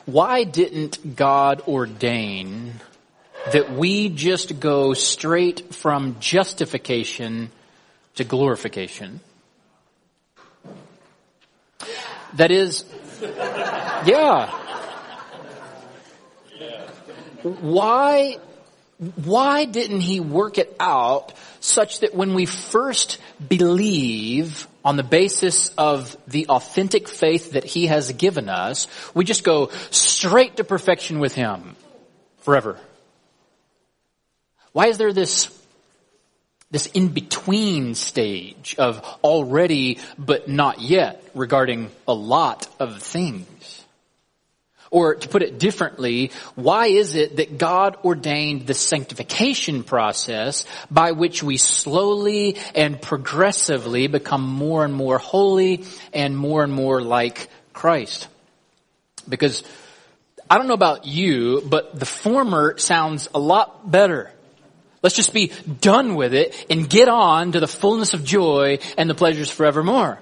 Why didn't God ordain that we just go straight from justification to glorification? That is, yeah. Why didn't he work it out such that when we first believe on the basis of the authentic faith that he has given us, we just go straight to perfection with him forever? Why is there this in-between stage of already but not yet regarding a lot of things? Or to put it differently, why is it that God ordained the sanctification process by which we slowly and progressively become more and more holy and more like Christ? Because I don't know about you, but the former sounds a lot better. Let's just be done with it and get on to the fullness of joy and the pleasures forevermore.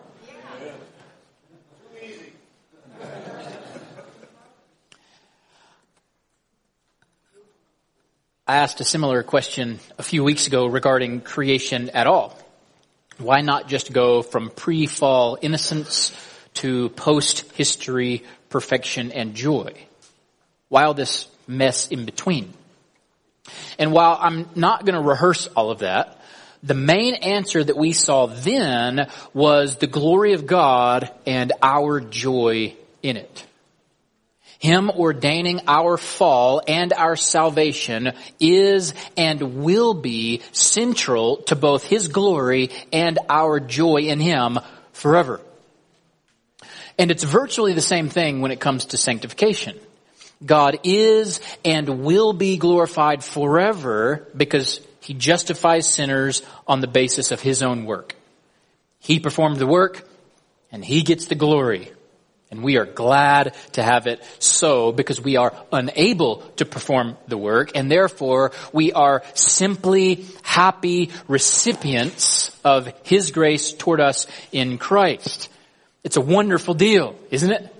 I asked a similar question a few weeks ago regarding creation at all. Why not just go from pre-fall innocence to post-history perfection and joy? Why all this mess in between? And while I'm not going to rehearse all of that, the main answer that we saw then was the glory of God and our joy in it. Him ordaining our fall and our salvation is and will be central to both his glory and our joy in him forever. And it's virtually the same thing when it comes to sanctification. God is and will be glorified forever because he justifies sinners on the basis of his own work. He performed the work and he gets the glory. And we are glad to have it so because we are unable to perform the work, and therefore we are simply happy recipients of his grace toward us in Christ. It's a wonderful deal, isn't it?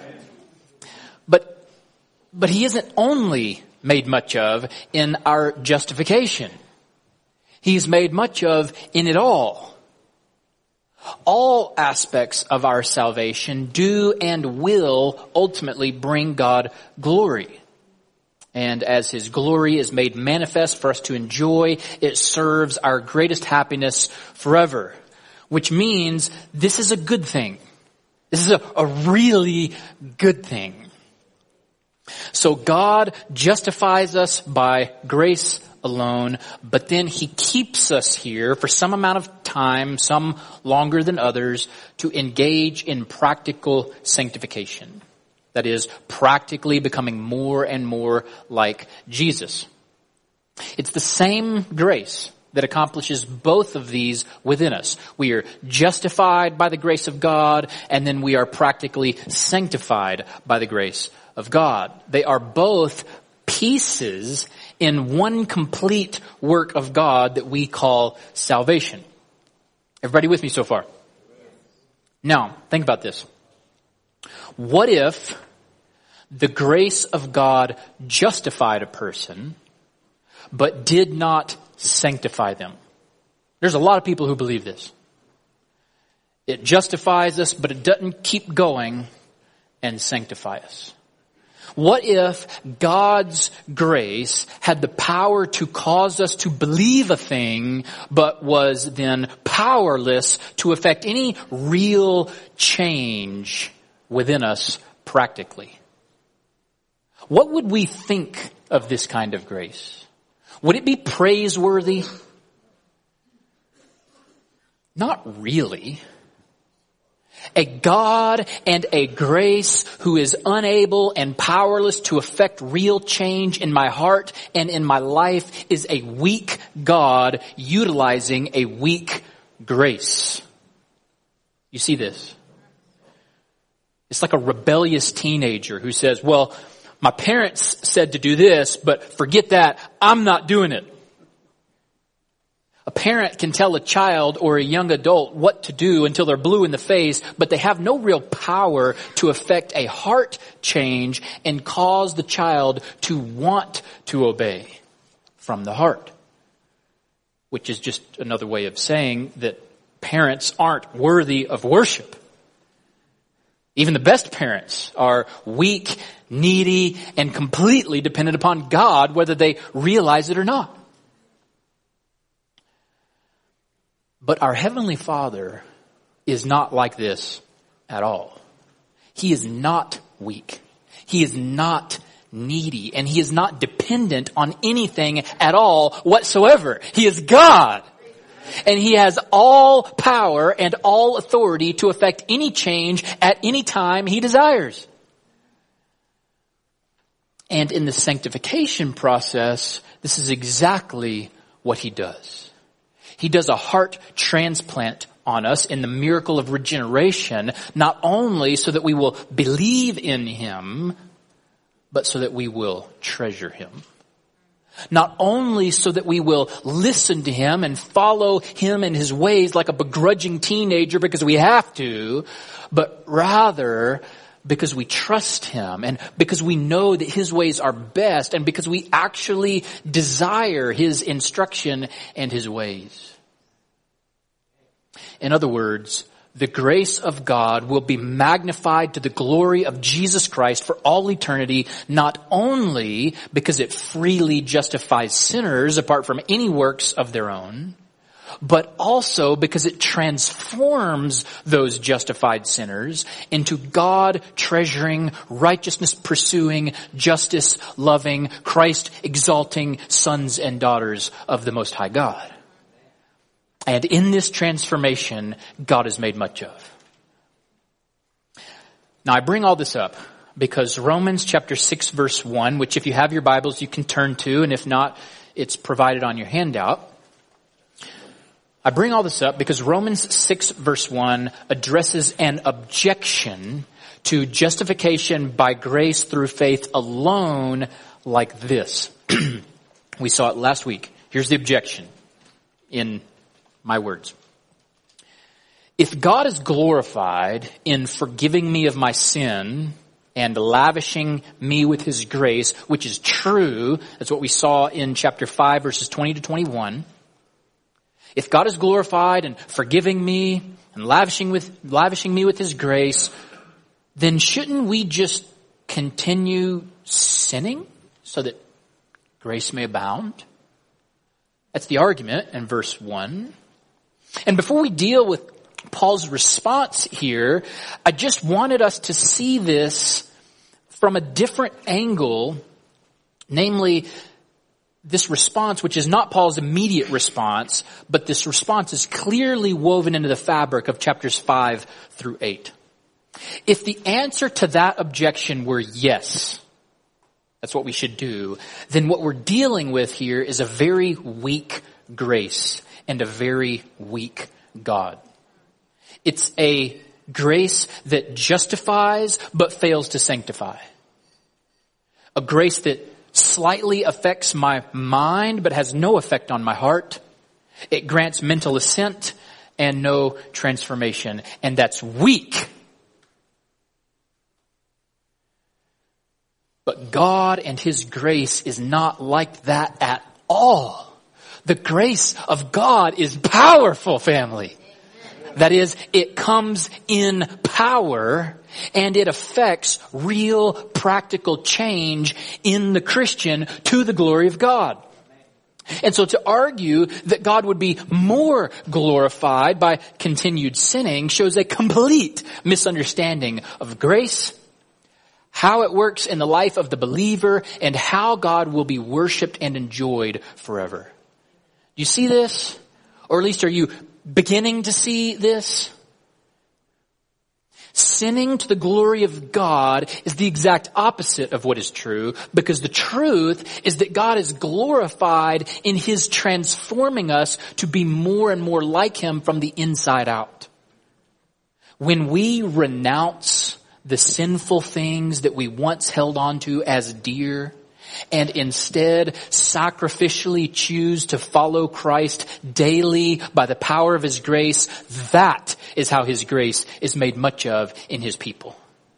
But he isn't only made much of in our justification. He's made much of in it all. All aspects of our salvation do and will ultimately bring God glory. And as his glory is made manifest for us to enjoy, it serves our greatest happiness forever. Which means this is a good thing. This is a really good thing. So God justifies us by grace alone, but then he keeps us here for some amount of time, some longer than others, to engage in practical sanctification. That is, practically becoming more and more like Jesus. It's the same grace that accomplishes both of these within us. We are justified by the grace of God, and then we are practically sanctified by the grace of God. They are both pieces in one complete work of God that we call salvation. Everybody with me so far? Now, think about this. What if the grace of God justified a person, but did not sanctify them? There's a lot of people who believe this. It justifies us, but it doesn't keep going and sanctify us. What if God's grace had the power to cause us to believe a thing, but was then powerless to effect any real change within us practically? What would we think of this kind of grace? Would it be praiseworthy? Not really. A God and a grace who is unable and powerless to effect real change in my heart and in my life is a weak God utilizing a weak grace. You see this? It's like a rebellious teenager who says, well, my parents said to do this, but forget that, I'm not doing it. A parent can tell a child or a young adult what to do until they're blue in the face, but they have no real power to affect a heart change and cause the child to want to obey from the heart. Which is just another way of saying that parents aren't worthy of worship. Even the best parents are weak, needy, and completely dependent upon God, whether they realize it or not. But our Heavenly Father is not like this at all. He is not weak. He is not needy. And He is not dependent on anything at all whatsoever. He is God. And He has all power and all authority to effect any change at any time He desires. And in the sanctification process, this is exactly what He does. He does a heart transplant on us in the miracle of regeneration, not only so that we will believe in Him, but so that we will treasure Him. Not only so that we will listen to Him and follow Him in His ways like a begrudging teenager because we have to, but rather because we trust Him and because we know that His ways are best and because we actually desire His instruction and His ways. In other words, the grace of God will be magnified to the glory of Jesus Christ for all eternity, not only because it freely justifies sinners apart from any works of their own, but also because it transforms those justified sinners into God treasuring, righteousness pursuing, justice loving, Christ exalting sons and daughters of the Most High God. And in this transformation, God is made much of. Now I bring all this up because Romans chapter 6 verse 1, which if you have your Bibles you can turn to, and if not, it's provided on your handout. I bring all this up because Romans 6 verse 1 addresses an objection to justification by grace through faith alone like this. We saw it last week. Here's the objection in my words. If God is glorified in forgiving me of my sin and lavishing me with His grace, which is true, that's what we saw in chapter 5 verses 20 to 21. If God is glorified in forgiving me and lavishing me with His grace, then shouldn't we just continue sinning so that grace may abound? That's the argument in verse 1. And before we deal with Paul's response here, I just wanted us to see this from a different angle, namely this response, which is not Paul's immediate response, but this response is clearly woven into the fabric of chapters 5 through 8. If the answer to that objection were yes, that's what we should do, then what we're dealing with here is a very weak grace and a very weak God. It's a grace that justifies but fails to sanctify. A grace that slightly affects my mind but has no effect on my heart. It grants mental assent and no transformation. And that's weak. But God and His grace is not like that at all. The grace of God is powerful, family. That is, it comes in power and it affects real practical change in the Christian to the glory of God. And so to argue that God would be more glorified by continued sinning shows a complete misunderstanding of grace, how it works in the life of the believer, and how God will be worshiped and enjoyed forever. Do you see this? Or at least are you beginning to see this? Sinning to the glory of God is the exact opposite of what is true, because the truth is that God is glorified in His transforming us to be more and more like Him from the inside out. When we renounce the sinful things that we once held on to as dear, and instead sacrificially choose to follow Christ daily by the power of His grace, that is how His grace is made much of in His people.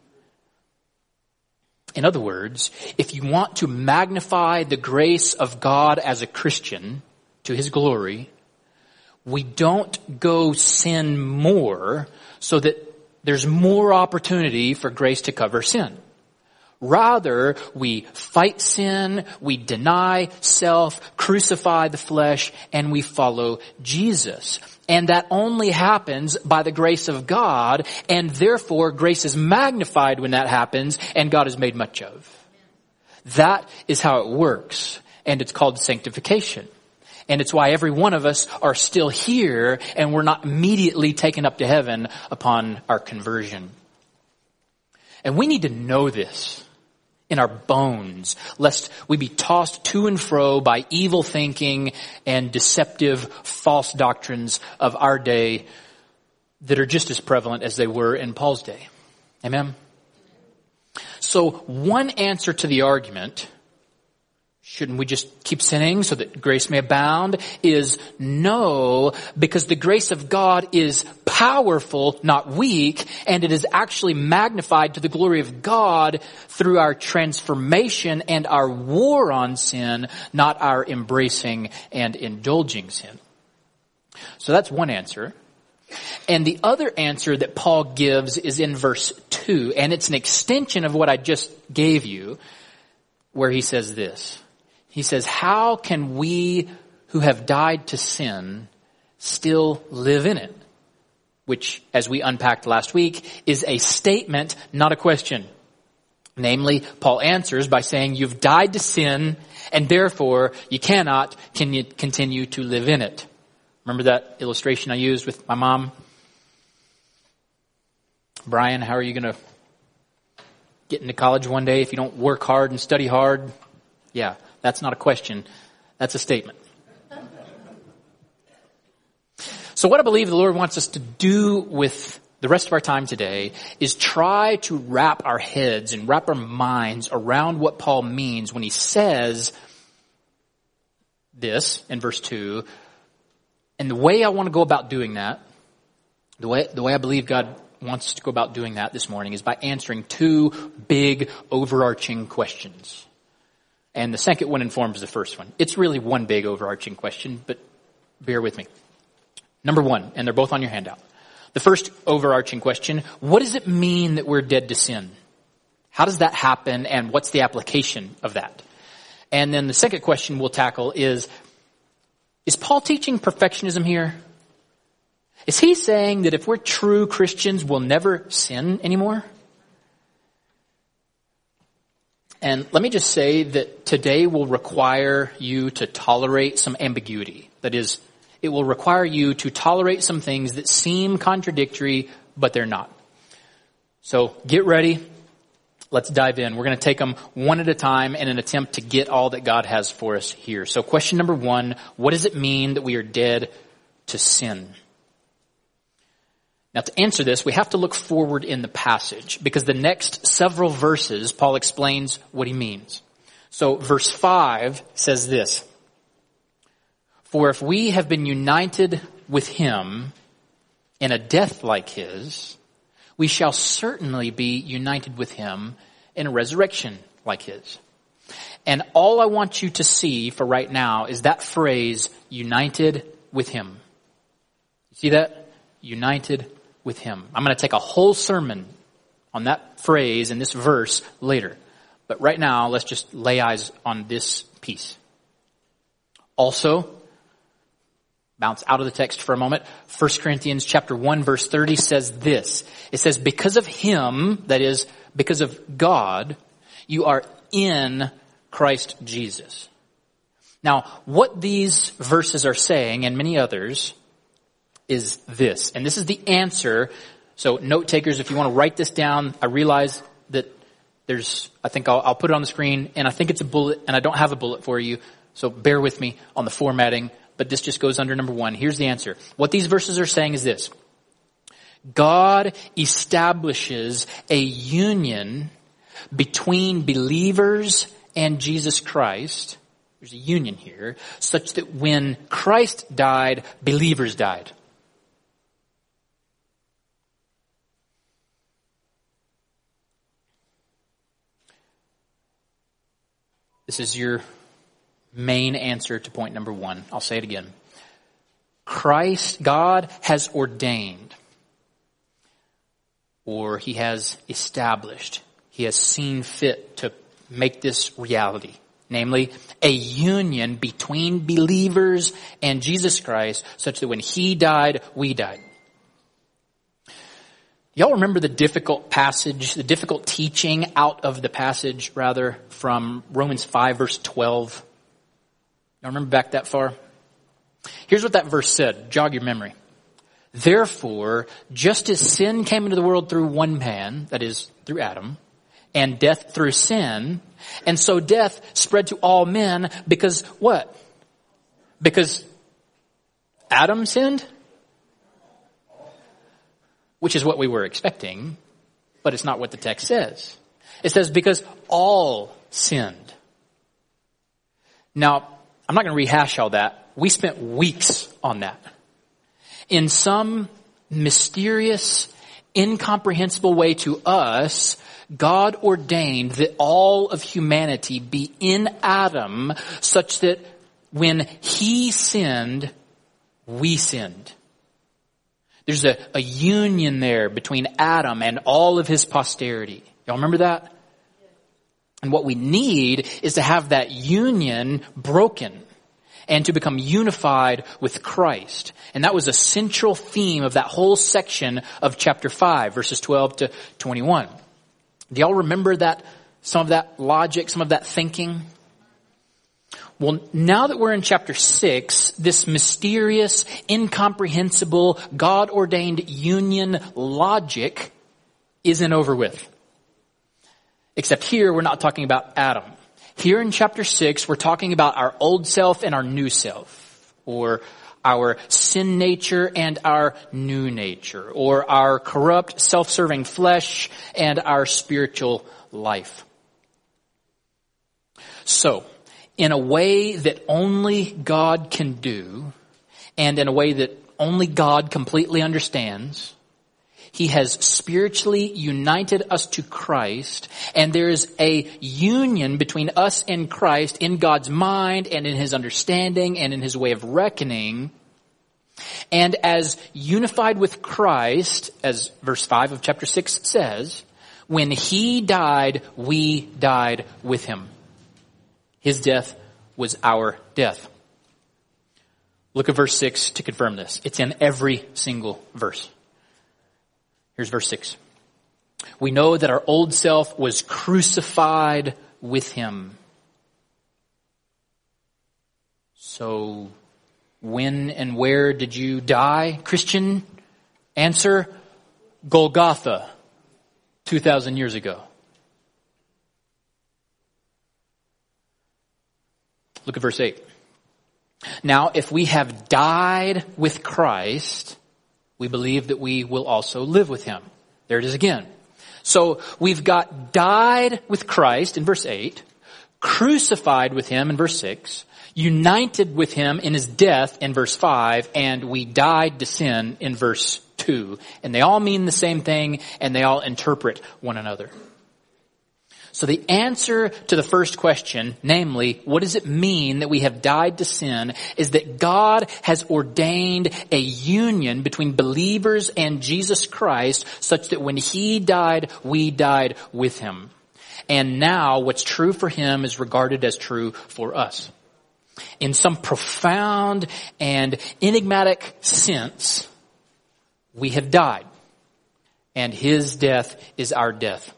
In other words, if you want to magnify the grace of God as a Christian to His glory, we don't go sin more so that there's more opportunity for grace to cover sin. Rather, we fight sin, we deny self, crucify the flesh, and we follow Jesus. And that only happens by the grace of God, and therefore grace is magnified when that happens, and God is made much of. That is how it works, and it's called sanctification. And it's why every one of us are still here, and we're not immediately taken up to heaven upon our conversion. And we need to know this in our bones, lest we be tossed to and fro by evil thinking and deceptive false doctrines of our day that are just as prevalent as they were in Paul's day. Amen? So one answer to the argument, shouldn't we just keep sinning so that grace may abound, is no, because the grace of God is powerful, not weak, and it is actually magnified to the glory of God through our transformation and our war on sin, not our embracing and indulging sin. So that's one answer. And the other answer that Paul gives is in verse 2, and it's an extension of what I just gave you, where he says this. He says, how can we who have died to sin still live in it? Which, as we unpacked last week, is a statement, not a question. Namely, Paul answers by saying, you've died to sin, and therefore you cannot continue to live in it. Remember that illustration I used with my mom? Brian, how are you going to get into college one day if you don't work hard and study hard? Yeah, that's not a question. That's a statement. So what I believe the Lord wants us to do with the rest of our time today is try to wrap our heads and wrap our minds around what Paul means when he says this in verse 2. And the way I want to go about doing that, the way I believe God wants us to go about doing that this morning is by answering two big overarching questions. And the second one informs the first one. It's really one big overarching question, but bear with me. Number one, and they're both on your handout. The first overarching question, what does it mean that we're dead to sin? How does that happen, and what's the application of that? And then the second question we'll tackle is Paul teaching perfectionism here? Is he saying that if we're true Christians, we'll never sin anymore? And let me just say that today will require you to tolerate some ambiguity. That is, it will require you to tolerate some things that seem contradictory, but they're not. So get ready. Let's dive in. We're going to take them one at a time in an attempt to get all that God has for us here. So question number one, what does it mean that we are dead to sin? Now, to answer this, we have to look forward in the passage because the next several verses, Paul explains what he means. So verse 5 says this, for if we have been united with him in a death like his, we shall certainly be united with him in a resurrection like his. And all I want you to see for right now is that phrase, united with him. You see that? United with him. I'm going to take a whole sermon on that phrase and this verse later. But right now, let's just lay eyes on this piece. Also, bounce out of the text for a moment. 1 Corinthians chapter 1 verse 30 says this. It says, because of him, that is, because of God, you are in Christ Jesus. Now, what these verses are saying, and many others, is this. And this is the answer. So note takers, if you want to write this down, I realize that I think I'll put it on the screen, and I think it's a bullet, and I don't have a bullet for you. So bear with me on the formatting, but this just goes under number one. Here's the answer. What these verses are saying is this. God establishes a union between believers and Jesus Christ, there's a union here, such that when Christ died, believers died. This is your main answer to point number 1. I'll say it again. God has ordained, or he has established, he has seen fit to make this reality. Namely, a union between believers and Jesus Christ, such that when he died, we died. Y'all remember the difficult teaching out of the passage, rather, from Romans 5, verse 12? Y'all remember back that far? Here's what that verse said. Jog your memory. Therefore, just as sin came into the world through one man, that is, through Adam, and death through sin, and so death spread to all men because what? Because Adam sinned? Which is what we were expecting, but it's not what the text says. It says because all sinned. Now, I'm not going to rehash all that. We spent weeks on that. In some mysterious, incomprehensible way to us, God ordained that all of humanity be in Adam such that when he sinned, we sinned. There's a union there between Adam and all of his posterity. Y'all remember that? And what we need is to have that union broken and to become unified with Christ. And that was a central theme of that whole section of chapter 5, verses 12 to 21. Do y'all remember that, some of that logic, some of that thinking? Well, now that we're in chapter 6, this mysterious, incomprehensible, God-ordained union logic isn't over with. Except here, we're not talking about Adam. Here in chapter 6, we're talking about our old self and our new self, or our sin nature and our new nature, or our corrupt, self-serving flesh and our spiritual life. So, in a way that only God can do, and in a way that only God completely understands, he has spiritually united us to Christ, and there is a union between us and Christ in God's mind and in his understanding and in his way of reckoning. And as unified with Christ, as verse 5 of chapter 6 says, when he died, we died with him. His death was our death. Look at verse 6 to confirm this. It's in every single verse. Here's verse 6. We know that our old self was crucified with him. So, when and where did you die, Christian? Answer, Golgotha, 2,000 years ago. Look at verse 8. Now, if we have died with Christ, we believe that we will also live with him. There it is again. So we've got died with Christ in verse 8, crucified with him in verse 6, united with him in his death in verse 5, and we died to sin in verse 2. And they all mean the same thing, and they all interpret one another. So the answer to the first question, namely, what does it mean that we have died to sin, is that God has ordained a union between believers and Jesus Christ such that when he died, we died with him. And now what's true for him is regarded as true for us. In some profound and enigmatic sense, we have died, and his death is our death.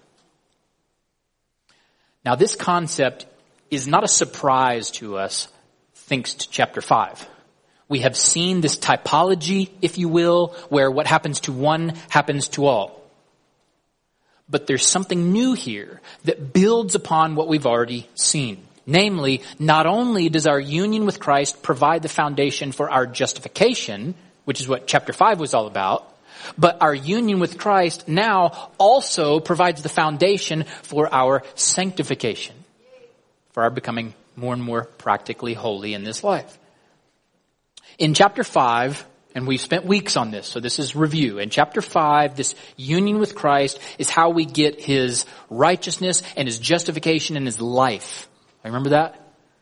Now, this concept is not a surprise to us thanks to chapter 5. We have seen this typology, if you will, where what happens to one happens to all. But there's something new here that builds upon what we've already seen. Namely, not only does our union with Christ provide the foundation for our justification, which is what chapter 5 was all about, but our union with Christ now also provides the foundation for our sanctification, for our becoming more and more practically holy in this life. In chapter 5, and we've spent weeks on this, so this is review. In chapter 5, this union with Christ is how we get his righteousness and his justification in his life. Remember that?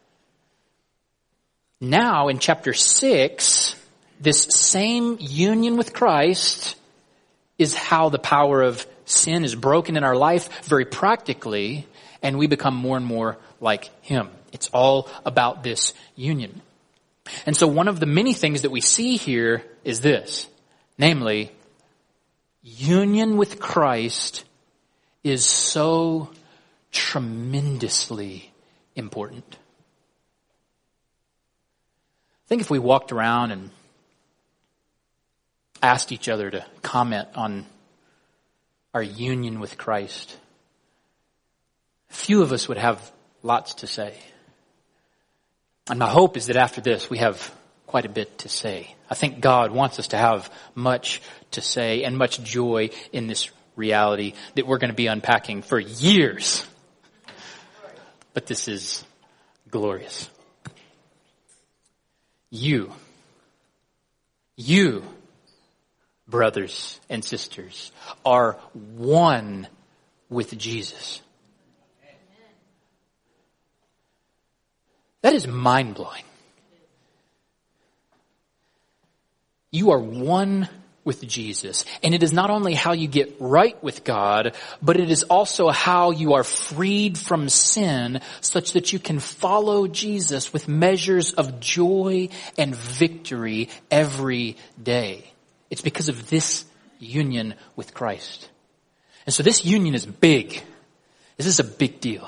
Now, in chapter 6, this same union with Christ is how the power of sin is broken in our life very practically, and we become more and more like him. It's all about this union. And so one of the many things that we see here is this, namely, union with Christ is so tremendously important. I think if we walked around and asked each other to comment on our union with Christ, few of us would have lots to say. And my hope is that after this, we have quite a bit to say. I think God wants us to have much to say and much joy in this reality that we're going to be unpacking for years. But this is glorious. You, brothers and sisters, are one with Jesus. That is mind-blowing. You are one with Jesus. And it is not only how you get right with God, but it is also how you are freed from sin such that you can follow Jesus with measures of joy and victory every day. It's because of this union with Christ. And so this union is big. This is a big deal.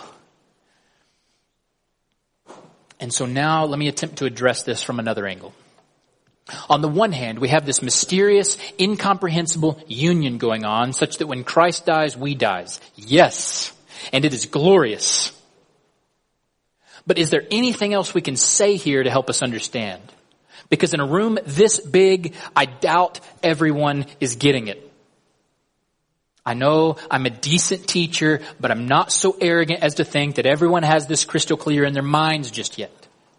And so now let me attempt to address this from another angle. On the one hand, we have this mysterious, incomprehensible union going on such that when Christ dies, we die. Yes, and it is glorious. But is there anything else we can say here to help us understand? Because in a room this big, I doubt everyone is getting it. I know I'm a decent teacher, but I'm not so arrogant as to think that everyone has this crystal clear in their minds just yet.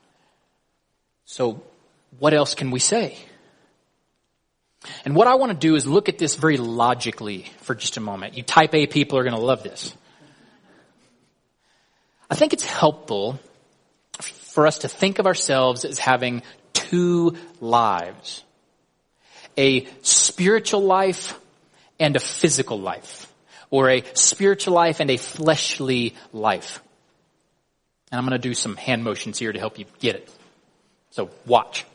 So what else can we say? And what I want to do is look at this very logically for just a moment. You type A people are going to love this. I think it's helpful for us to think of ourselves as having two lives. A spiritual life and a physical life, or a spiritual life and a fleshly life. And I'm going to do some hand motions here to help you get it. So watch.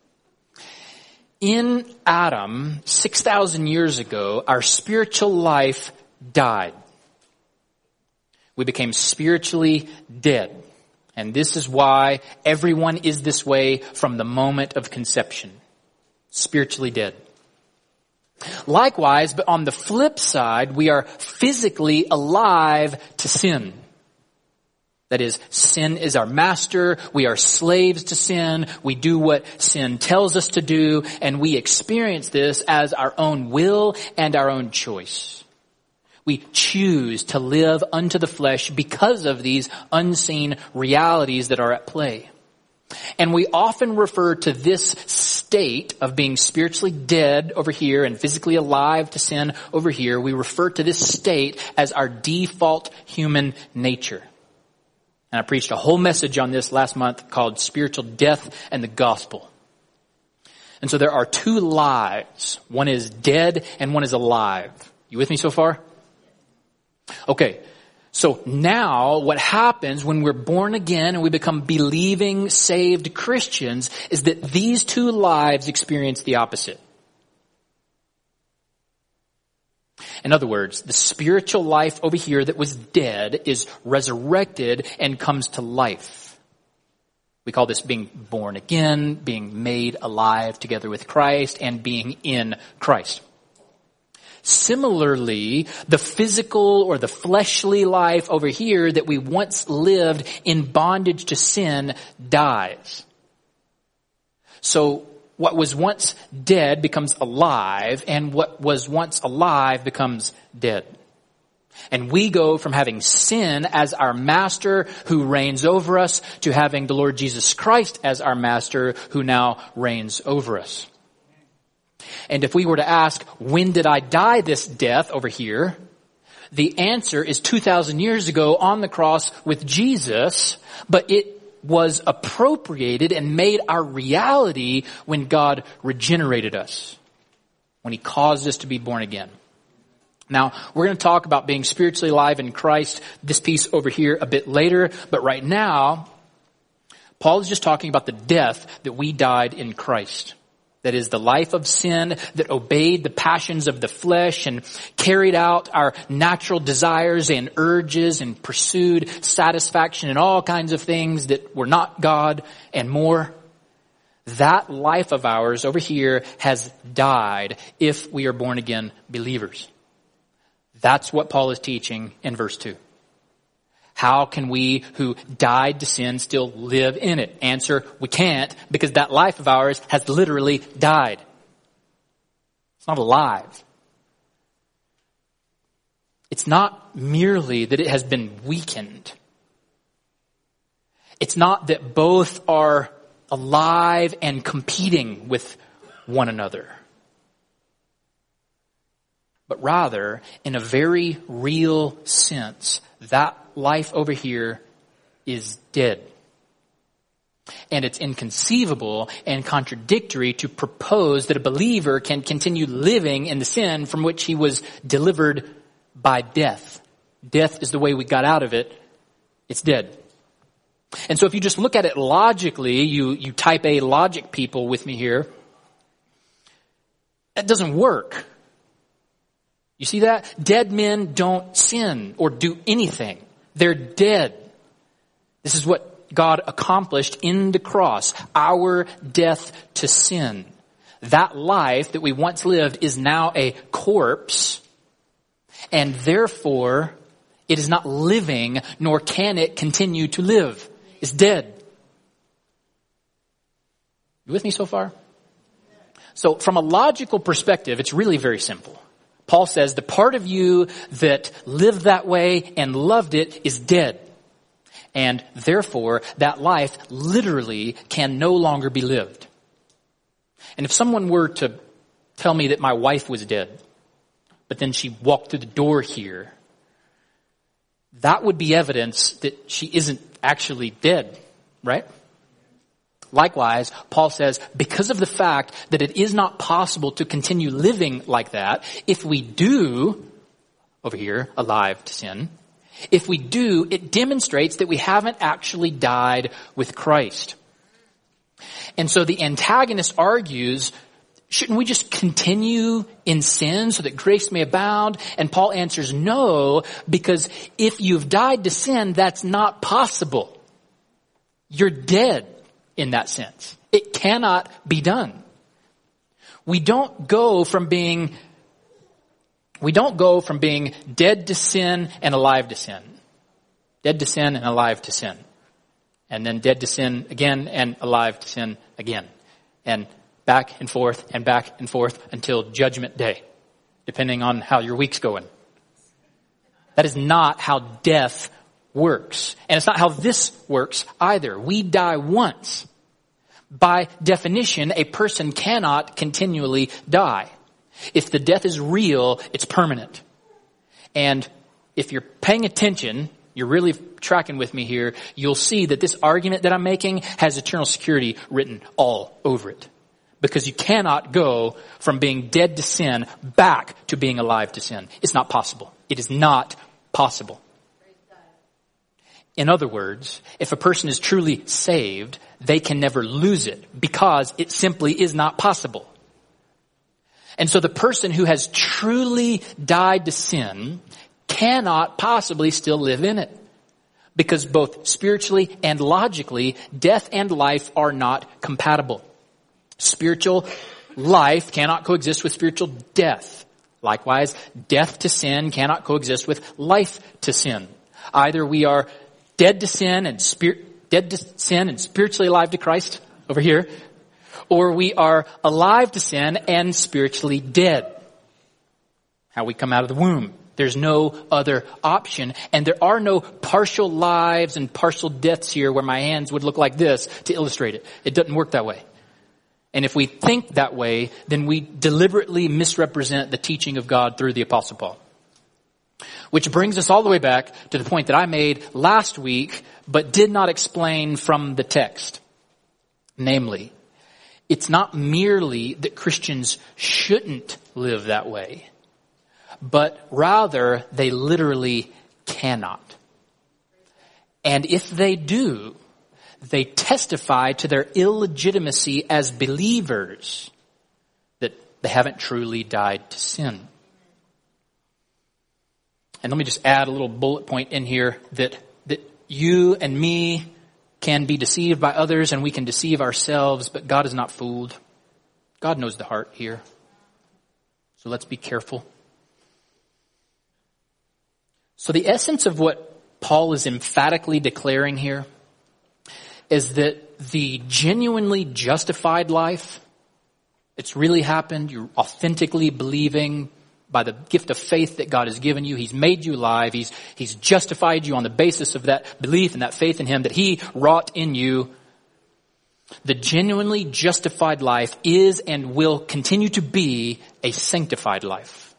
In Adam, 6,000 years ago, our spiritual life died. We became spiritually dead. And this is why everyone is this way from the moment of conception. Spiritually dead. Likewise, but on the flip side, we are physically alive to sin. That is, sin is our master. We are slaves to sin. We do what sin tells us to do, and we experience this as our own will and our own choice. We choose to live unto the flesh because of these unseen realities that are at play. And we often refer to this state of being spiritually dead over here and physically alive to sin over here. We refer to this state as our default human nature. And I preached a whole message on this last month called Spiritual Death and the Gospel. And so there are two lives. One is dead and one is alive. You with me so far? Okay. So now what happens when we're born again and we become believing, saved Christians is that these two lives experience the opposite. In other words, the spiritual life over here that was dead is resurrected and comes to life. We call this being born again, being made alive together with Christ, and being in Christ. Similarly, the physical or the fleshly life over here that we once lived in bondage to sin dies. So what was once dead becomes alive, and what was once alive becomes dead. And we go from having sin as our master who reigns over us to having the Lord Jesus Christ as our master who now reigns over us. And if we were to ask, when did I die this death over here? The answer is 2,000 years ago on the cross with Jesus, but it was appropriated and made our reality when God regenerated us, when He caused us to be born again. Now, we're going to talk about being spiritually alive in Christ, this piece over here a bit later, but right now, Paul is just talking about the death that we died in Christ. That is the life of sin that obeyed the passions of the flesh and carried out our natural desires and urges and pursued satisfaction in all kinds of things that were not God and more. That life of ours over here has died if we are born again believers. That's what Paul is teaching in verse 2. How can we who died to sin still live in it? Answer, we can't, because that life of ours has literally died. It's not alive. It's not merely that it has been weakened. It's not that both are alive and competing with one another. But rather, in a very real sense, that life over here is dead. And it's inconceivable and contradictory to propose that a believer can continue living in the sin from which he was delivered by death. Death is the way we got out of it. It's dead. And so if you just look at it logically, you type A logic people with me here, that doesn't work. You see that? Dead men don't sin or do anything. They're dead. This is what God accomplished in the cross, our death to sin. That life that we once lived is now a corpse, and therefore it is not living, nor can it continue to live. It's dead. You with me so far? So from a logical perspective, it's really very simple. Paul says the part of you that lived that way and loved it is dead. And therefore, that life literally can no longer be lived. And if someone were to tell me that my wife was dead, but then she walked through the door here, that would be evidence that she isn't actually dead, right? Likewise, Paul says, because of the fact that it is not possible to continue living like that, if we do, over here, alive to sin, if we do, it demonstrates that we haven't actually died with Christ. And so the antagonist argues, shouldn't we just continue in sin so that grace may abound? And Paul answers no, because if you've died to sin, that's not possible. You're dead. In that sense, it cannot be done. We don't go from being dead to sin and alive to sin. Dead to sin and alive to sin. And then dead to sin again and alive to sin again. And back and forth until judgment day, depending on how your week's going. That is not how death works. And it's not how this works either. We die once. By definition, a person cannot continually die. If the death is real, it's permanent. And if you're paying attention, you're really tracking with me here, you'll see that this argument that I'm making has eternal security written all over it. Because you cannot go from being dead to sin back to being alive to sin. It's not possible. It is not possible. In other words, if a person is truly saved, they can never lose it because it simply is not possible. And so the person who has truly died to sin cannot possibly still live in it, because both spiritually and logically, death and life are not compatible. Spiritual life cannot coexist with spiritual death. Likewise, death to sin cannot coexist with life to sin. Either we are dead to sin and spiritually alive to Christ over here, or we are alive to sin and spiritually dead. How we come out of the womb, There's no other option. And there are no partial lives and partial deaths here where my hands would look like this to illustrate it. It doesn't work that way. And if we think that way, then we deliberately misrepresent the teaching of God through the Apostle Paul. Which brings us all the way back to the point that I made last week, but did not explain from the text. Namely, it's not merely that Christians shouldn't live that way, but rather they literally cannot. And if they do, they testify to their illegitimacy as believers, that they haven't truly died to sin. And let me just add a little bullet point in here that you and me can be deceived by others and we can deceive ourselves, but God is not fooled. God knows the heart here. So let's be careful. So the essence of what Paul is emphatically declaring here is that the genuinely justified life, it's really happened, you're authentically believing by the gift of faith that God has given you. He's made you alive. He's justified you on the basis of that belief and that faith in Him that He wrought in you. The genuinely justified life is and will continue to be a sanctified life.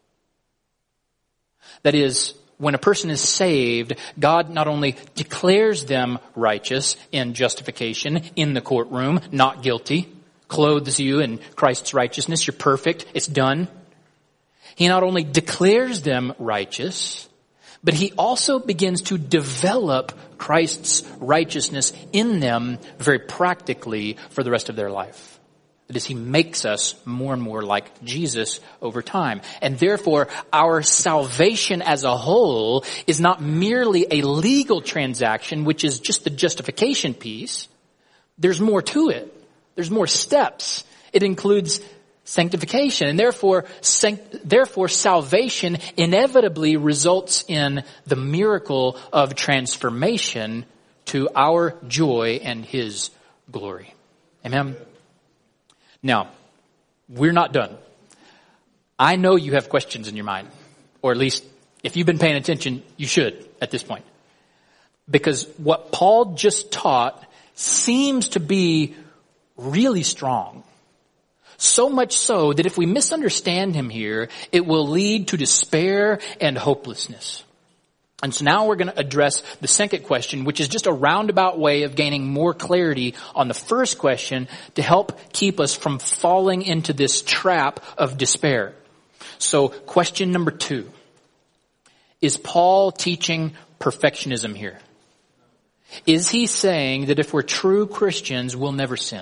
That is, when a person is saved, God not only declares them righteous in justification in the courtroom, not guilty, clothes you in Christ's righteousness, you're perfect, it's done. He not only declares them righteous, but He also begins to develop Christ's righteousness in them very practically for the rest of their life. That is, He makes us more and more like Jesus over time. And therefore, our salvation as a whole is not merely a legal transaction, which is just the justification piece. There's more to it. There's more steps. It includes sanctification. And therefore salvation inevitably results in the miracle of transformation to our joy and His glory. Amen? Now, we're not done. I know you have questions in your mind, or at least if you've been paying attention, you should at this point. Because what Paul just taught seems to be really strong. So much so that if we misunderstand him here, it will lead to despair and hopelessness. And so now we're going to address the second question, which is just a roundabout way of gaining more clarity on the first question to help keep us from falling into this trap of despair. So question number 2. Is Paul teaching perfectionism here? Is he saying that if we're true Christians, we'll never sin?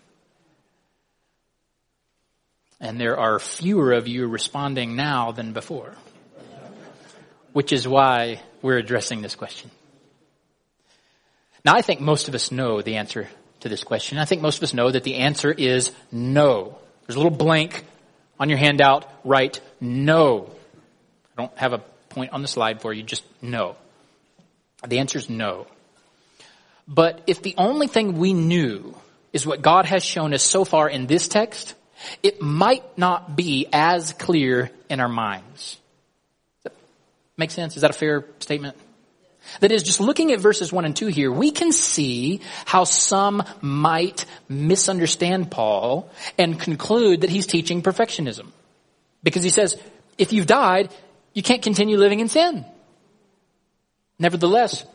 And there are fewer of you responding now than before, which is why we're addressing this question. Now, I think most of us know the answer to this question. I think most of us know that the answer is no. There's a little blank on your handout. Write no. I don't have a point on the slide for you, just no. The answer is no. But if the only thing we knew is what God has shown us so far in this text, it might not be as clear in our minds. Does that make sense? Is that a fair statement? That is, just looking at verses 1 and 2 here, we can see how some might misunderstand Paul and conclude that he's teaching perfectionism. Because he says, if you've died, you can't continue living in sin. Nevertheless,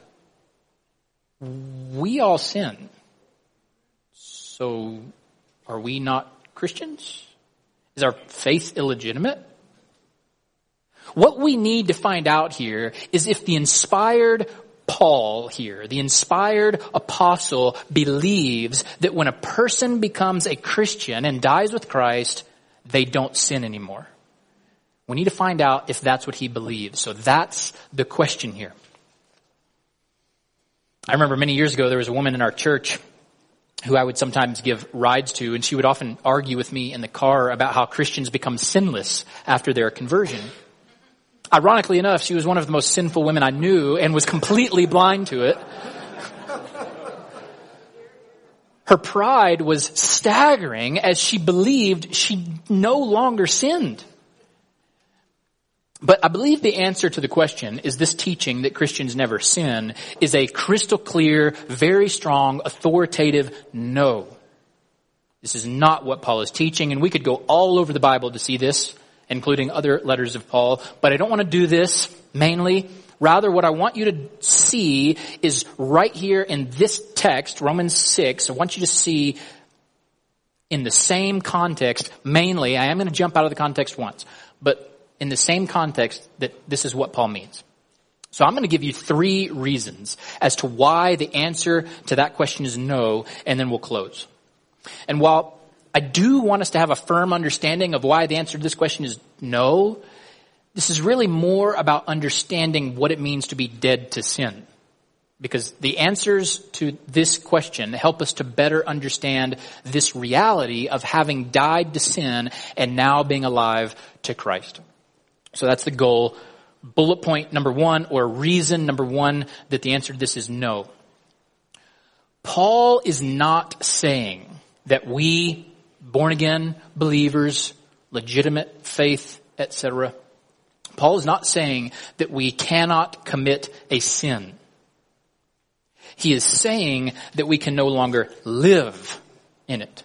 we all sin. So are we not Christians? Is our faith illegitimate? What we need to find out here is if the inspired Paul here, the inspired apostle, believes that when a person becomes a Christian and dies with Christ, they don't sin anymore. We need to find out if that's what he believes. So that's the question here. I remember many years ago there was a woman in our church who I would sometimes give rides to, and she would often argue with me in the car about how Christians become sinless after their conversion. Ironically enough, she was one of the most sinful women I knew and was completely blind to it. Her pride was staggering as she believed she no longer sinned. But I believe the answer to the question, is this teaching that Christians never sin, is a crystal clear, very strong, authoritative no. This is not what Paul is teaching, and we could go all over the Bible to see this, including other letters of Paul, but I don't want to do this mainly. Rather, what I want you to see is right here in this text, Romans 6, I want you to see in the same context, mainly, I am going to jump out of the context once, but in the same context that this is what Paul means. So I'm going to give you 3 reasons as to why the answer to that question is no, and then we'll close. And while I do want us to have a firm understanding of why the answer to this question is no, this is really more about understanding what it means to be dead to sin. Because the answers to this question help us to better understand this reality of having died to sin and now being alive to Christ. So that's the goal. Bullet point number 1, or reason number 1, that the answer to this is no. Paul is not saying that we, born again believers, legitimate faith, etc. Paul is not saying that we cannot commit a sin. He is saying that we can no longer live in it.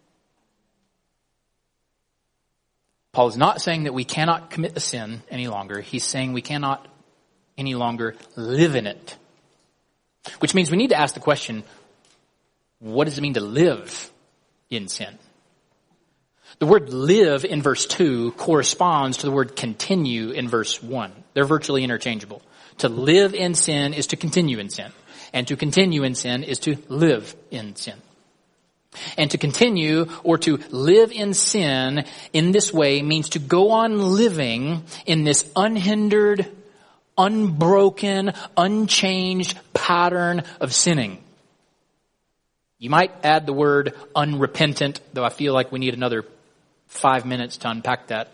Paul is not saying that we cannot commit a sin any longer. He's saying we cannot any longer live in it. Which means we need to ask the question, what does it mean to live in sin? The word live in verse 2 corresponds to the word continue in verse 1. They're virtually interchangeable. To live in sin is to continue in sin. And to continue in sin is to live in sin. And to continue or to live in sin in this way means to go on living in this unhindered, unbroken, unchanged pattern of sinning. You might add the word unrepentant, though I feel like we need another 5 minutes to unpack that.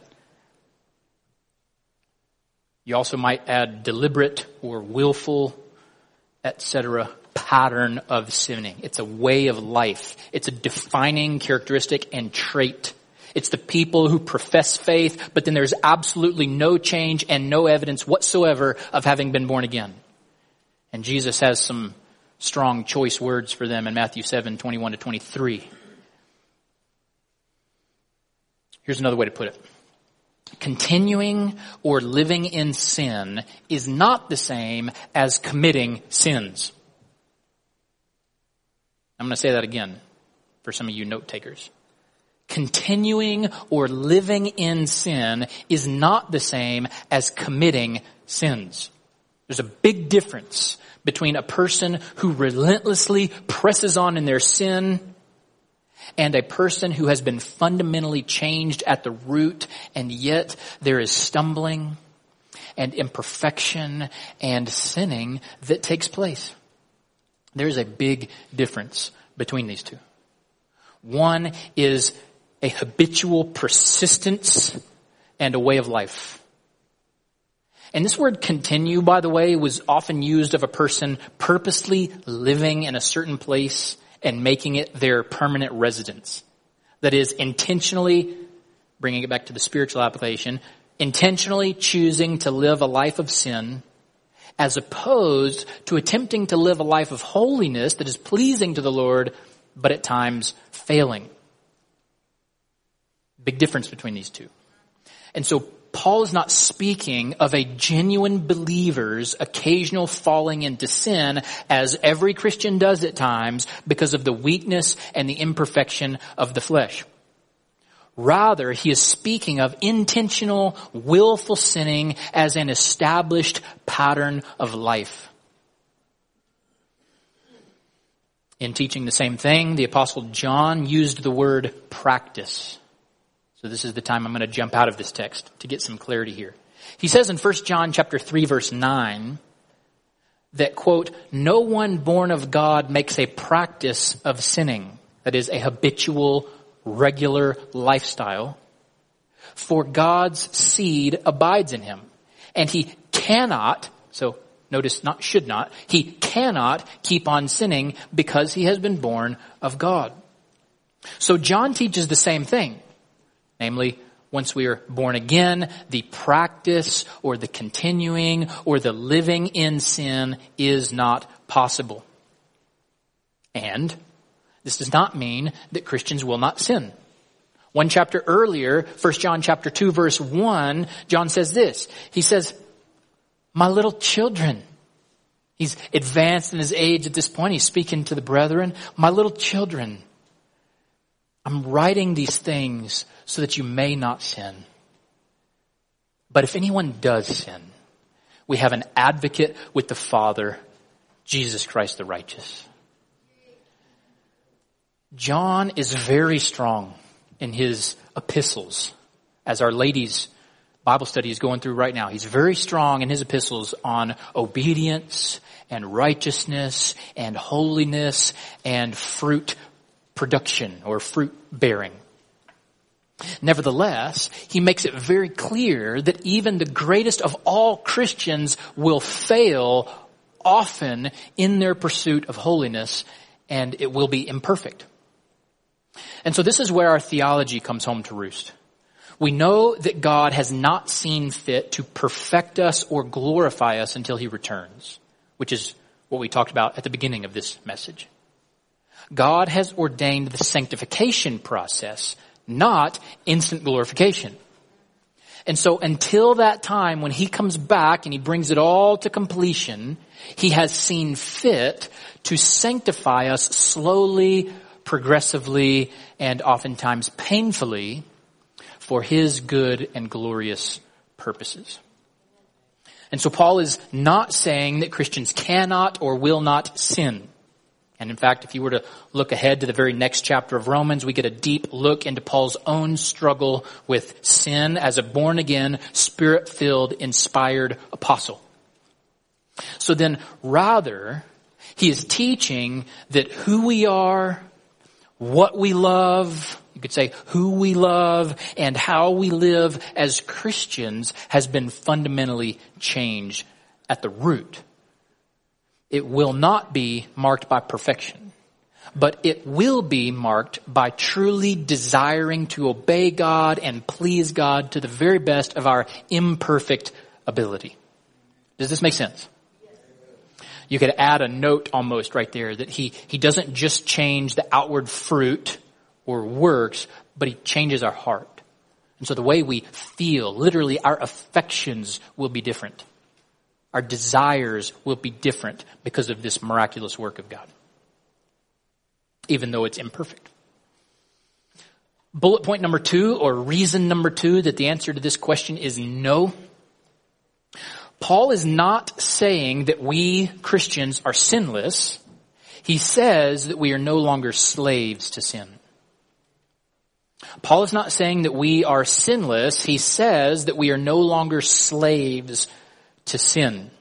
You also might add deliberate or willful, etc. pattern of sinning. It's a way of life. It's a defining characteristic and trait. It's the people who profess faith, but then there's absolutely no change and no evidence whatsoever of having been born again. And Jesus has some strong choice words for them in Matthew 7:21-23. Here's another way to put it. Continuing or living in sin is not the same as committing sins. I'm going to say that again for some of you note takers. Continuing or living in sin is not the same as committing sins. There's a big difference between a person who relentlessly presses on in their sin and a person who has been fundamentally changed at the root, and yet there is stumbling and imperfection and sinning that takes place. There's a big difference between these two. One is a habitual persistence and a way of life. And this word continue, by the way, was often used of a person purposely living in a certain place and making it their permanent residence. That is, intentionally, bringing it back to the spiritual application, intentionally choosing to live a life of sin as opposed to attempting to live a life of holiness that is pleasing to the Lord, but at times failing. Big difference between these two. And so Paul is not speaking of a genuine believer's occasional falling into sin, as every Christian does at times, because of the weakness and the imperfection of the flesh. Rather, he is speaking of intentional, willful sinning as an established pattern of life. In teaching the same thing, the Apostle John used the word practice. So this is the time I'm going to jump out of this text to get some clarity here. He says in 1 John chapter 3 verse 9 that, quote, "No one born of God makes a practice of sinning," that is, a habitual, regular lifestyle, "for God's seed abides in him, and he cannot," so notice not should not, "he cannot keep on sinning because he has been born of God." So John teaches the same thing. Namely, once we are born again, the practice or the continuing or the living in sin is not possible. And this does not mean that Christians will not sin. One chapter earlier, 1 John chapter 2, verse 1, John says this. He says, my little children. He's advanced in his age at this point. He's speaking to the brethren. My little children, I'm writing these things so that you may not sin. But if anyone does sin, we have an advocate with the Father, Jesus Christ the righteous. John is very strong in his epistles, as our ladies' Bible study is going through right now. He's very strong in his epistles on obedience and righteousness and holiness and fruit production or fruit bearing. Nevertheless, he makes it very clear that even the greatest of all Christians will fail often in their pursuit of holiness, and it will be imperfect. And so this is where our theology comes home to roost. We know that God has not seen fit to perfect us or glorify us until he returns, which is what we talked about at the beginning of this message. God has ordained the sanctification process, not instant glorification. And so until that time when he comes back and he brings it all to completion, he has seen fit to sanctify us slowly, progressively, and oftentimes painfully for his good and glorious purposes. And so Paul is not saying that Christians cannot or will not sin. And in fact, if you were to look ahead to the very next chapter of Romans, we get a deep look into Paul's own struggle with sin as a born-again, spirit-filled, inspired apostle. So then, rather, he is teaching that who we are, what we love, you could say who we love, and how we live as Christians has been fundamentally changed at the root. It will not be marked by perfection, but it will be marked by truly desiring to obey God and please God to the very best of our imperfect ability. Does this make sense? You could add a note almost right there that he doesn't just change the outward fruit or works, but he changes our heart. And so the way we feel, literally our affections will be different. Our desires will be different because of this miraculous work of God, even though it's imperfect. Bullet point number 2, or reason number 2, that the answer to this question is no. Paul is not saying that we Christians are sinless. He says that we are no longer slaves to sin. Paul is not saying that we are sinless. He says that we are no longer slaves to sin.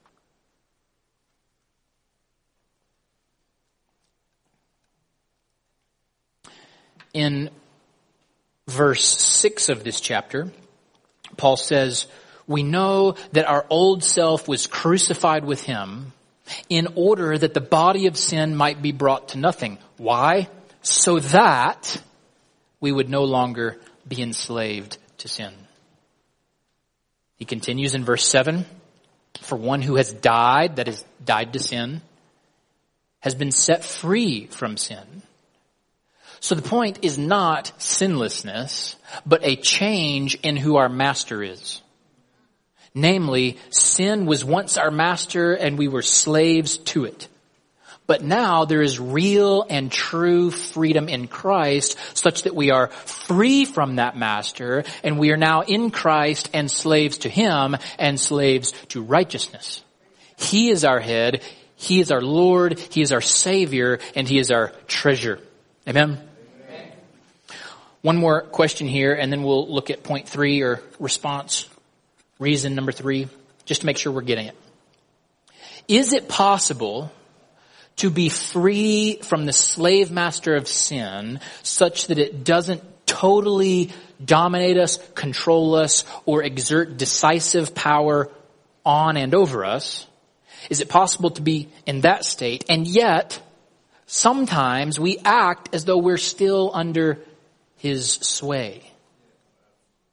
In verse 6 of this chapter, Paul says, we know that our old self was crucified with him in order that the body of sin might be brought to nothing. Why? So that we would no longer be enslaved to sin. He continues in verse 7, for one who has died, that is, died to sin, has been set free from sin. So the point is not sinlessness, but a change in who our master is. Namely, sin was once our master and we were slaves to it. But now there is real and true freedom in Christ such that we are free from that master and we are now in Christ and slaves to him and slaves to righteousness. He is our head, he is our Lord, he is our Savior, and he is our treasure. Amen? Amen. One more question here and then we'll look at point 3 or response. Reason number 3, just to make sure we're getting it. Is it possible to be free from the slave master of sin such that it doesn't totally dominate us, control us, or exert decisive power on and over us? Is it possible to be in that state? And yet, sometimes we act as though we're still under his sway.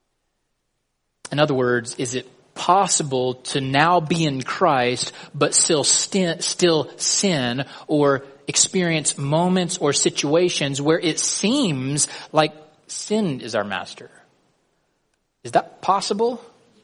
In other words, is it possible to now be in Christ but still sin or experience moments or situations where it seems like sin is our master? Is that possible?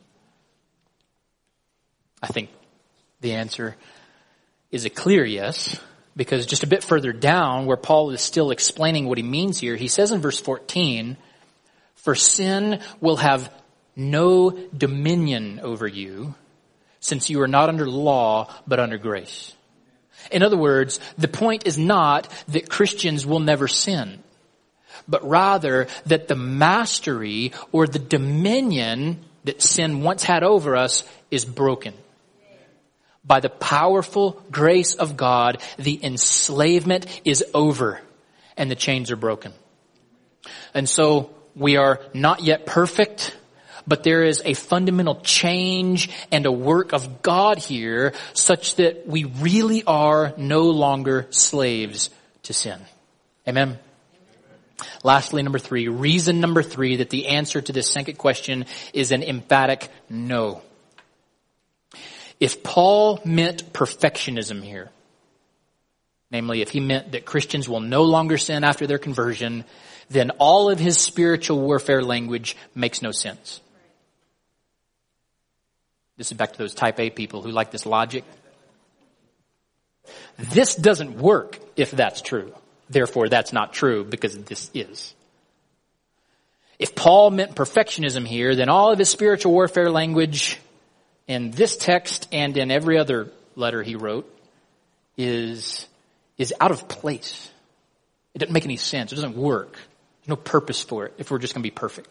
I think the answer is a clear yes, because just a bit further down where Paul is still explaining what he means here, he says in verse 14, "For sin will have no dominion over you, since you are not under law, but under grace." In other words, the point is not that Christians will never sin, but rather that the mastery or the dominion that sin once had over us is broken. By the powerful grace of God, the enslavement is over and the chains are broken. And so we are not yet perfect, but there is a fundamental change and a work of God here such that we really are no longer slaves to sin. Amen. Lastly, reason number three that the answer to this second question is an emphatic no. If Paul meant perfectionism here, namely if he meant that Christians will no longer sin after their conversion, then all of his spiritual warfare language makes no sense. This is back to those type A people who like this logic. This doesn't work if that's true. Therefore, that's not true because this is. If Paul meant perfectionism here, then all of his spiritual warfare language in this text and in every other letter he wrote is out of place. It doesn't make any sense. It doesn't work. There's no purpose for it if we're just going to be perfect.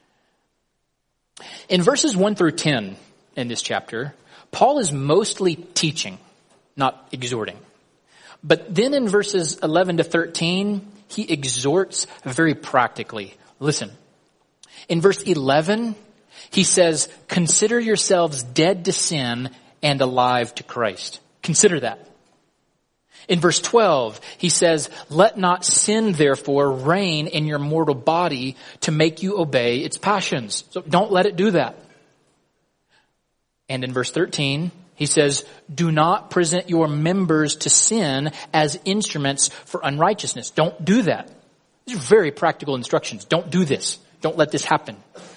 In verses 1 through 10 in this chapter, Paul is mostly teaching, not exhorting. But then in verses 11 to 13, he exhorts very practically. Listen, in verse 11, he says, "Consider yourselves dead to sin and alive to Christ." Consider that. In verse 12, he says, "Let not sin therefore reign in your mortal body to make you obey its passions." So don't let it do that. And in verse 13, he says, "Do not present your members to sin as instruments for unrighteousness." Don't do that. These are very practical instructions. Don't do this. Don't let this happen.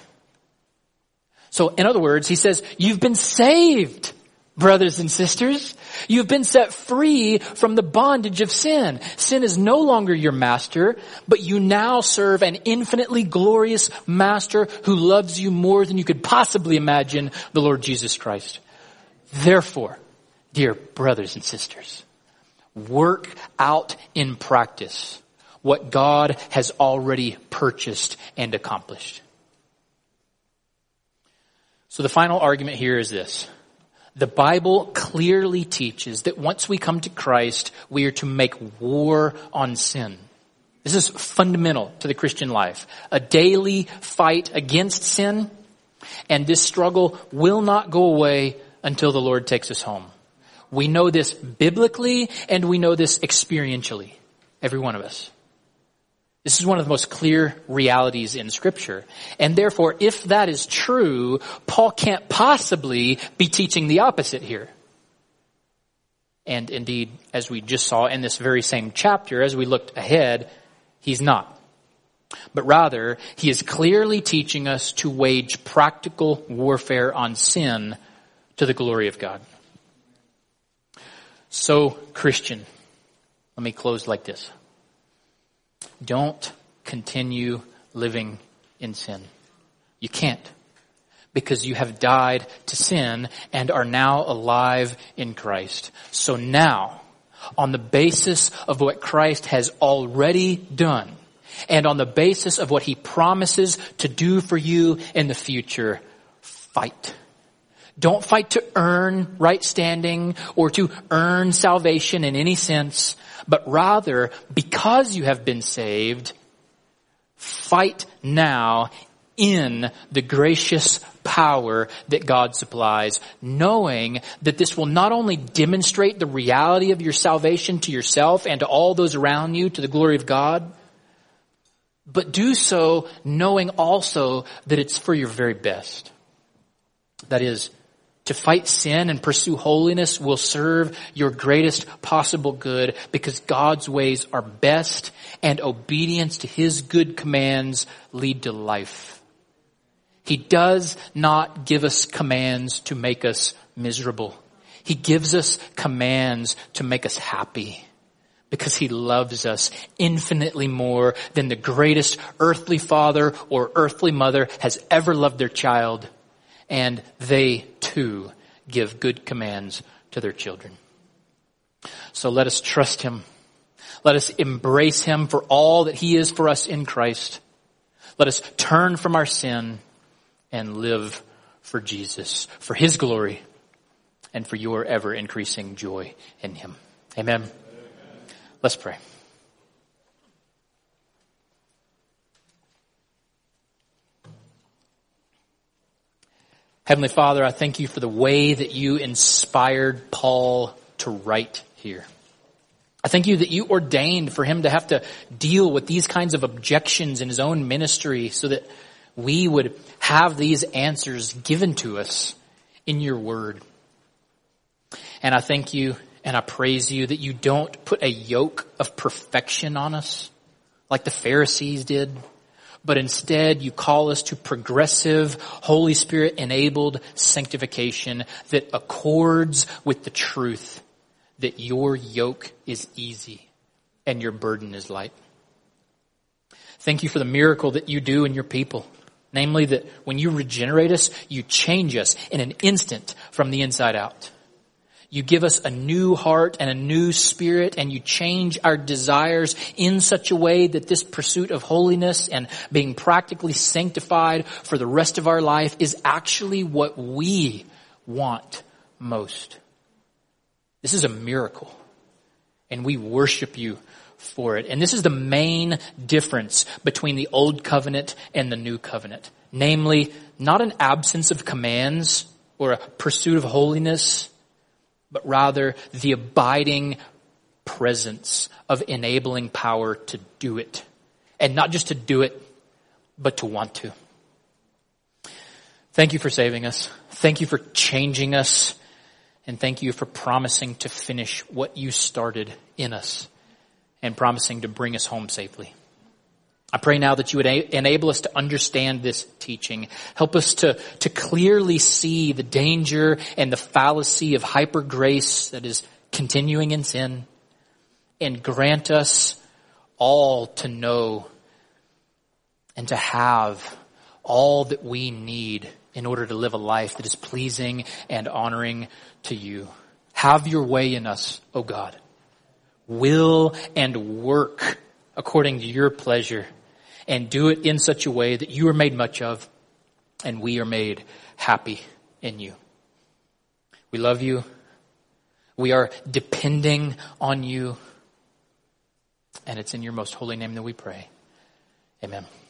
So in other words, he says, you've been saved, brothers and sisters. You've been set free from the bondage of sin. Sin is no longer your master, but you now serve an infinitely glorious master who loves you more than you could possibly imagine, the Lord Jesus Christ. Therefore, dear brothers and sisters, work out in practice what God has already purchased and accomplished. So the final argument here is this. The Bible clearly teaches that once we come to Christ, we are to make war on sin. This is fundamental to the Christian life. A daily fight against sin, and this struggle will not go away until the Lord takes us home. We know this biblically, and we know this experientially, every one of us. This is one of the most clear realities in Scripture. And therefore, if that is true, Paul can't possibly be teaching the opposite here. And indeed, as we just saw in this very same chapter, as we looked ahead, he's not. But rather, he is clearly teaching us to wage practical warfare on sin to the glory of God. So, Christian, let me close like this. Don't continue living in sin. You can't, because you have died to sin and are now alive in Christ. So now, on the basis of what Christ has already done, and on the basis of what he promises to do for you in the future, fight. Don't fight to earn right standing or to earn salvation in any sense, but rather, because you have been saved, fight now in the gracious power that God supplies, knowing that this will not only demonstrate the reality of your salvation to yourself and to all those around you to the glory of God, but do so knowing also that it's for your very best. That is, to fight sin and pursue holiness will serve your greatest possible good because God's ways are best and obedience to his good commands lead to life. He does not give us commands to make us miserable. He gives us commands to make us happy because he loves us infinitely more than the greatest earthly father or earthly mother has ever loved their child. And they too give good commands to their children. So let us trust him. Let us embrace him for all that he is for us in Christ. Let us turn from our sin and live for Jesus, for his glory, and for your ever increasing joy in him. Amen. Amen. Let's pray. Heavenly Father, I thank you for the way that you inspired Paul to write here. I thank you that you ordained for him to have to deal with these kinds of objections in his own ministry so that we would have these answers given to us in your word. And I thank you and I praise you that you don't put a yoke of perfection on us like the Pharisees did, but instead you call us to progressive, Holy Spirit enabled sanctification that accords with the truth that your yoke is easy and your burden is light. Thank you for the miracle that you do in your people. Namely that when you regenerate us, you change us in an instant from the inside out. You give us a new heart and a new spirit, and you change our desires in such a way that this pursuit of holiness and being practically sanctified for the rest of our life is actually what we want most. This is a miracle, and we worship you for it. And this is the main difference between the old covenant and the new covenant. Namely, not an absence of commands or a pursuit of holiness, but rather the abiding presence of enabling power to do it. And not just to do it, but to want to. Thank you for saving us. Thank you for changing us. And thank you for promising to finish what you started in us and promising to bring us home safely. I pray now that you would enable us to understand this teaching. Help us to clearly see the danger and the fallacy of hyper grace that is continuing in sin. And grant us all to know and to have all that we need in order to live a life that is pleasing and honoring to you. Have your way in us, O God. Will and work according to your pleasure, and do it in such a way that you are made much of and we are made happy in you. We love you. We are depending on you. And it's in your most holy name that we pray. Amen.